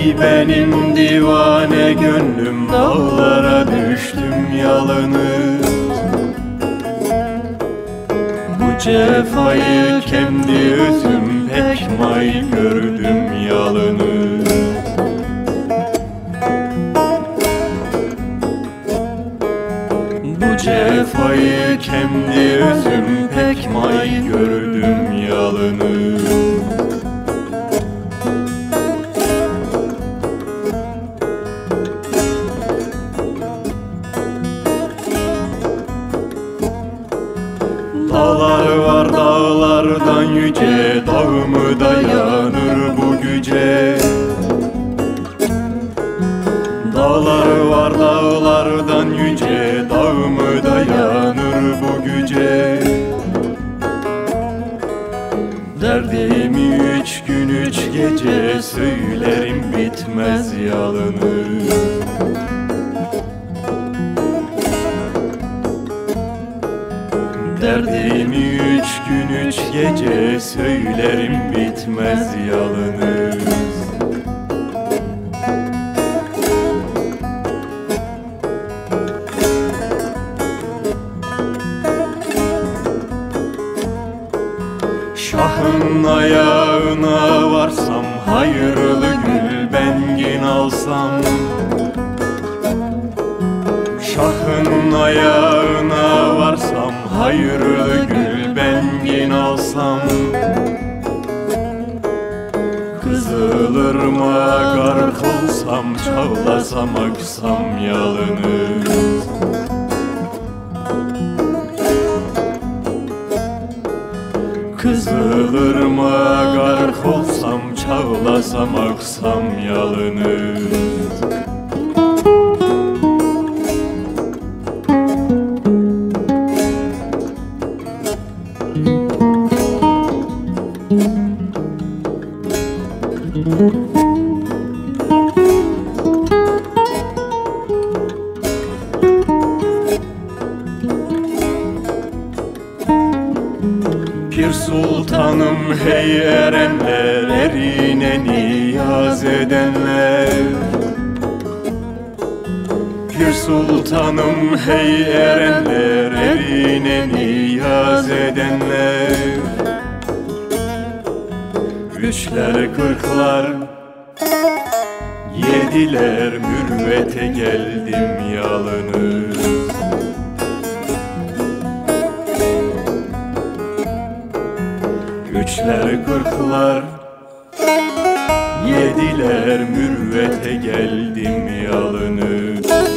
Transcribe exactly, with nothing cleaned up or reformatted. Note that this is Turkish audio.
Ey benim divane gönlüm, dağlara düştüm yalnız. Bu cefayı kendi özüm pek may gördüm yalnız. Bu cefayı kendi özüm pek may gördüm yalnız. Dağlar var dağlardan yüce, dağımı dayanır bu güce. Dağlar var dağlardan yüce, dağımı dayanır bu güce. Derdimi üç gün üç gece söylerim bitmez yalnız. Derdimi üç gün üç gece söylerim bitmez yalnız. Şahın ayağına varsam, hayırlı gül bengin alsam. Şahın ayağına varsam, hayırlı gül bengin alsam. Kızılırmağa gark olsam, çağlasam aksam yalnız. Kızılırmağa gark olsam, çağlasam aksam yalnız. Pir sultanım hey erenler, erine niyaz edenler. Pir sultanım hey erenler, erine niyaz edenler. Üçler kırklar yediler, mürvete geldim yalnız. Üçler kırklar yediler, mürvete geldim yalnız.